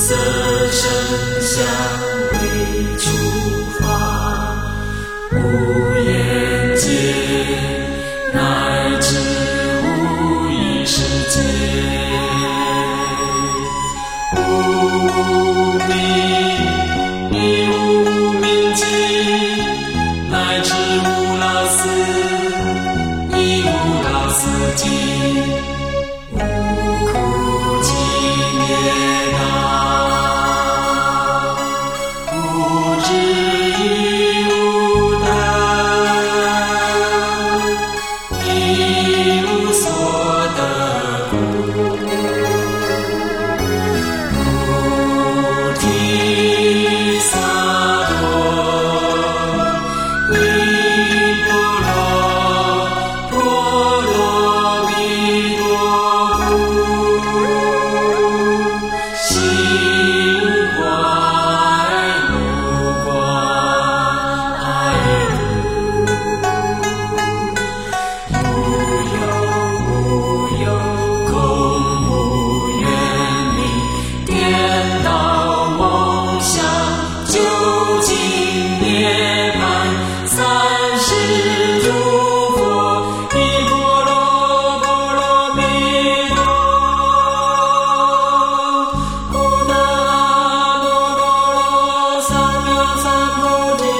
色声香味触法，无眼界，乃至无意识界，无明，亦无明尽，乃至无老死，亦无老死尽，无苦集灭道，无智亦无得，一无所得故，菩提萨埵，依波罗蜜多故，心怀如怀如，无有空无愿力，颠倒梦想，究竟涅槃，三世诸佛，依波罗蜜多，布达多罗三藐三菩提，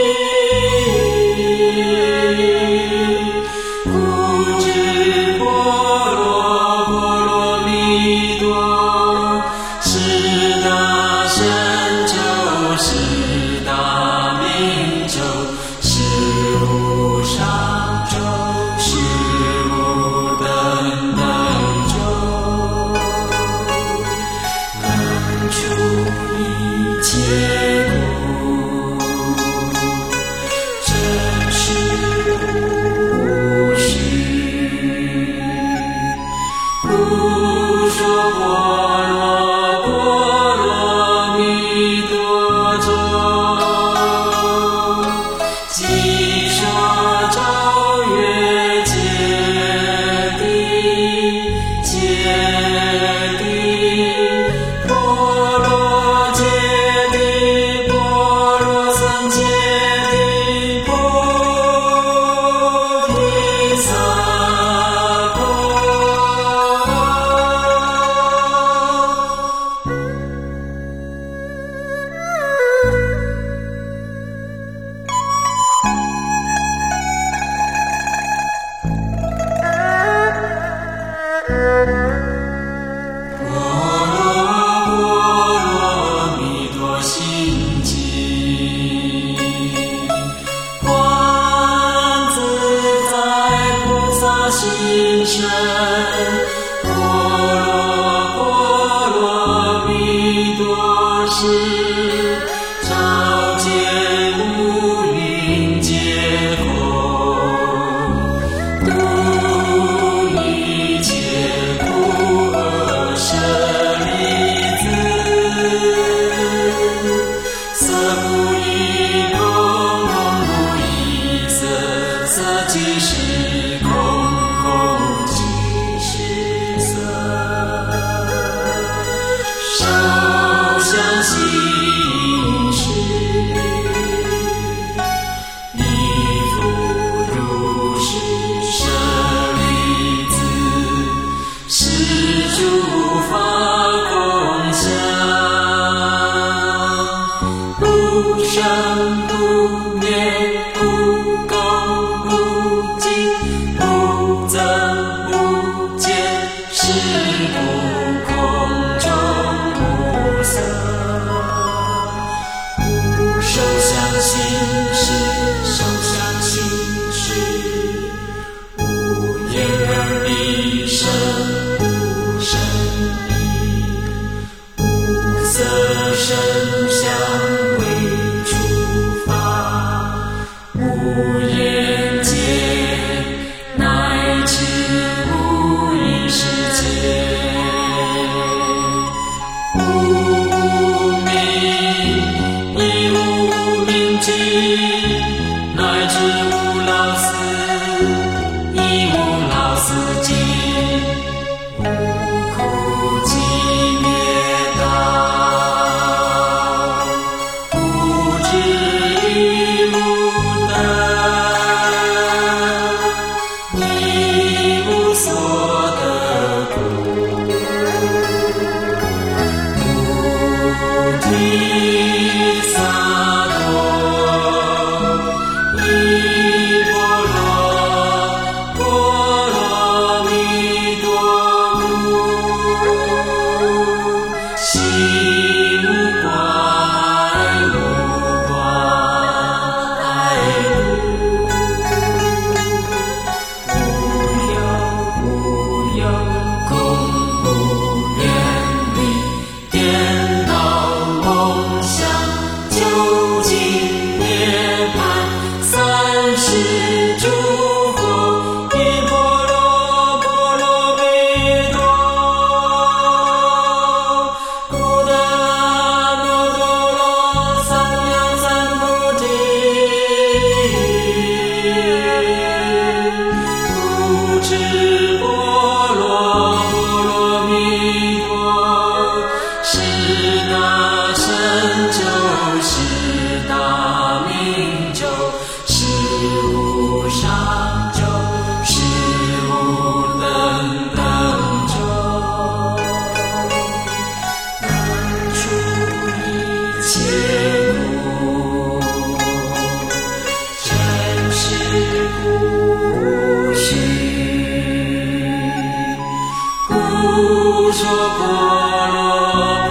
故知波罗蜜多，是大神咒，是大明咒，是无上咒，是无等等咒，能除一切苦，真实无虚，故说波罗蜜多咒，即说咒曰揭谛，波罗揭谛，波罗僧揭谛，菩提萨埵。波罗蜜多心经，观自在菩萨心身，波罗蜜多时，照见五蕴皆空，度一切苦厄舍利子，色不异空，空不异色，色即是空，空即是色，受想行识，亦复如是，舍利子，是诸法空相，不生不灭，不垢不净，不增不减，是不空中无色，无受想行识，受想行识，无眼耳鼻舌，无身意，无色声香味触法，无眼界，乃至无意识界，无明，亦无明尽，乃至无老死，亦无老死尽，无苦集灭道。 波罗